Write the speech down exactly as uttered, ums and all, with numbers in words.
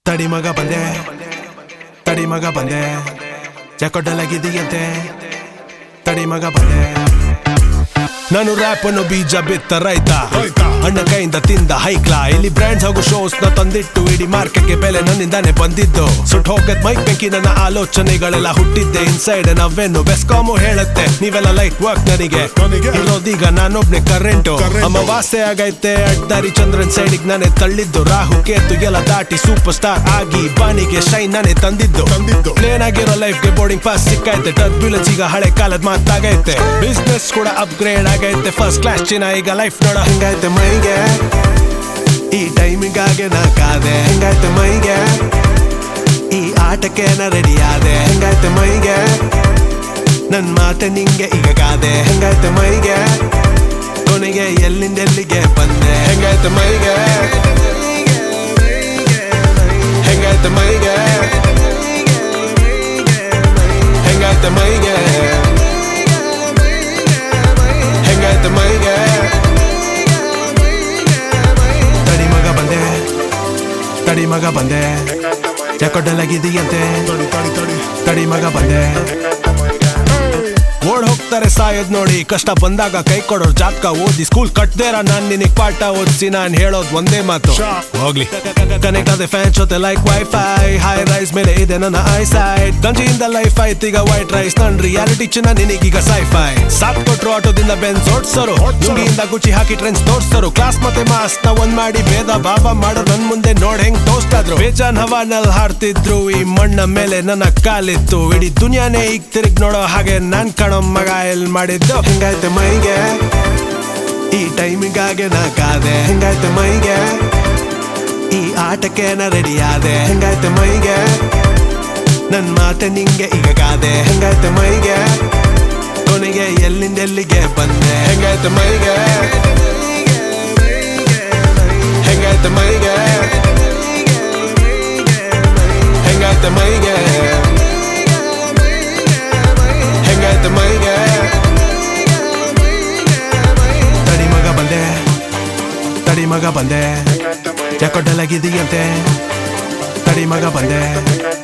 ತಡಿ ಮಗ ಬಂದೆ ತಡಿ ಮಗ ಬಂದೆ ಚಕೊಡ್ಡಲಾಗಿದೆಯಂತೆ ತಡಿ ಮಗ ಬಂದೆ ನಾನು ರ್ಯಾಪ್ ಅನ್ನೋ ಬೀಜ ಬಿತ್ತ ರೈತ ಅಣ್ಣ ಕೈಯಿಂದ ತಿಂದ ಹೈಕ್ಲಾ ಇಲ್ಲಿ ಬ್ರ್ಯಾಂಡ್ಸ್ ಹಾಗೂ ಶೋಸ್ ನ ತಂದಿಟ್ಟು ಇಡೀ ಮಾರ್ಕೆಟ್ಗೆ ಬೆಲೆ ನನ್ನಿಂದಾನೆ ಬಂದಿದ್ದು ಸುಟ್ ಹೋಗದ್ ಮೈಕ್ ಬೆಂಕಿ ನನ್ನ ಆಲೋಚನೆಗಳೆಲ್ಲ ಹುಟ್ಟಿದ್ದೆ ಇನ್ಸೈಡ್ ನಾವೇನು ಬೆಸ್ಕಾಮು ಹೇಳುತ್ತೆ ನೀವೆಲ್ಲ ಲೈಟ್ ವರ್ಕ್ ನನಗೆ ಇರೋದೀಗ ನಾನೊಬ್ನೆ ಕರೆಂಟು ಅಮಾವಾಸ್ಯೆ ಆಗೈತೆ ಅಡ್ಡಾರಿ ಚಂದ್ರನ್ ಸೈಡಿಗೆ ನಾನೇ ತಳ್ಳಿದ್ದು ರಾಹು ಕೇತು ಎಲ್ಲ ದಾಟಿ ಸೂಪರ್ ಸ್ಟಾರ್ ಆಗಿ ಬಾನಿಗೆ ಶೈನ್ ನಾನೇ ತಂದಿದ್ದು ಪ್ಲೇನ್ ಆಗಿರೋ ಲೈಫ್ಗೆ ಬೋರ್ಡಿಂಗ್ ಪಾಸ್ ಸಿಕ್ಕೈತೆ ಟರ್ಬ್ಯುಲೆನ್ಸ್ ಈಗ ಹಳೆ ಕಾಲದ ಮಾತಾಗೈತೆ ಬಿಸ್ನೆಸ್ ಕೂಡ ಅಪ್ಗ್ರೇಡ್ ಆಗೈತೆ ಫಸ್ಟ್ ಕ್ಲಾಸ್ ಚಿನ್ನ ಈಗ ಲೈಫ್ ನೋಡ ಹಂಗೈತೆ ಮೈಗೆ ಈ ಟೈಮಿಗಾಗೆ ನಾ ಕಾದೆ ಹೆಂಗೈತೆ ಮೈಗೆ ಈ ಆಟಕ್ಕೆ ನಾ ರೆಡಿ ಆದೆ ಹೆಂಗೈತೆ ಮೈಗೆ ನನ್ ಮಾತೆ ನಿಂಗೆ ಈಗ ಕಾದೆ ಹೆಂಗೈತೆ ಮೈಗೆ ಕೊನೆಗೆ ಎಲ್ಲಿಂದ ಎಲ್ಲಿಗೆ ಬಂದೆ ಹೆಂಗೈತೆ ಮೈಗೆ ಹೆಂಗೈತೆ ಮೈಗೆ ಹೆಂಗೈತೆ ಮೈಗೆ ಹೆಂಗೈತೆ ಮೈಗೆ ತಡಿ ಮಗ ಬಂದೆ ತಡಿ ಮಗ ಬಂದೆ ಚಕೊಡ್ಡಲಾಗಿದೆಯಂತೆ ತಡಿ ಮಗ ಬಂದೆ ಓಡ್ ಹೋಗ್ತಾರೆ ಸಾಯದ್ ನೋಡಿ ಕಷ್ಟ ಬಂದಾಗ ಕೈ ಕೊಡೋರ್ ಜಾತಕ ಓದಿ ಸ್ಕೂಲ್ ಕಟ್ದೇರ ನಾನ್ ನಿನಗ್ ಪಾಠ ಓದಿಸಿ ನಾನ್ ಹೇಳೋದ್ ಒಂದೇ ಮಾತು ಹೋಗ್ಲಿ ಕನೆಕ್ಟ್ ಆದ ಫ್ಯಾನ್ಸ್ ಜೊತೆ ಲೈಕ್ ವೈಫೈ ಹೈ ರೈಸ್ ಮೇಲೆ ಇದೆ ನನ್ನ ಐ ಸೈಡ್ ಗಂಜಿಯಿಂದ ಲೈಫ್ ಆಯ್ತು ಈಗ ವೈಟ್ ರೈಸ್ ನನ್ ರಿಯಾಲಿಟಿ ಚಿನ್ನ ನಿನಗೀಗ ಸೈಫೈ ಸಾತ್ ಕೊಟ್ರು ಆಟೋದಿಂದ ಬೆನ್ಸ್ ಓಡ್ಸೋರು ನುಂಗಿಯಿಂದ ಗುಚಿ ಹಾಕಿ ಟ್ರೆಂಡ್ಸ್ ತೋರ್ಸೋರು ಕ್ಲಾಸ್ ಮತ್ತೆ ಮಾಸ್ ನ ಒಂದ್ ಮಾಡಿ ಭೇದ ಭಾವ ಮಾಡೋ ನನ್ ಮುಂದೆ ನೋಡ್ ಹೆಂಗ್ ಟೋಸ್ಟ್ ಆದ್ರು ಬೇಜಾನ್ ಹವಾನಲ್ಲಿ ಹಾಡ್ತಿದ್ರು ಈ ಮಣ್ಣ ಮೇಲೆ ನನ್ನ ಕಾಲಿತ್ತು ಇಡೀ ದುನಿಯಾನೇ ಈಗ ತಿರುಗ್ ನೋಡೋ ಹಾಗೆ ನಾನ್ ಕಾಣೋ ಮಗ ಎಲ್ ಮಾಡಿದ್ದು ಹೆಂಗೈತೆ ಮೈಗೆ ಈ ಟೈಮಿಗಾಗೆ ನಾ ಕಾದೆ ಹೆಂಗೈತೆ ಮೈಗೆ ಈ ಆಟಕ್ಕೆ ನಾ ರೆಡಿ ಆದೆ ಹೆಂಗೈತೆ ಮೈಗೆ ನನ್ ಮಾತೆ ನಿಂಗೆ ಈಗ ಕಾದೆ ಹೆಂಗೈತೆ ಮೈಗೆ ಕೊನೆಗೆ ಎಲ್ಲಿಂದ ಎಲ್ಲಿಗೆ ಬಂದೆ ಹೆಂಗೈತೆ ಮೈಗೆ ಹೆಂಗೈತೆ ಮೈಗೆ ಹೆಂಗೈತೆ ಮೈಗೆ ಹೆಂಗೈತೆ ಮೈಗೆ ತಡಿ ಮಗ ಬಂದೆ ತಡಿ ಮಗ ಬಂದೆ ಚಕೊಡ್ಡಲಾಗಿದೆಯಂತೆ ತಡಿ ಮಗ ಬಂದೆ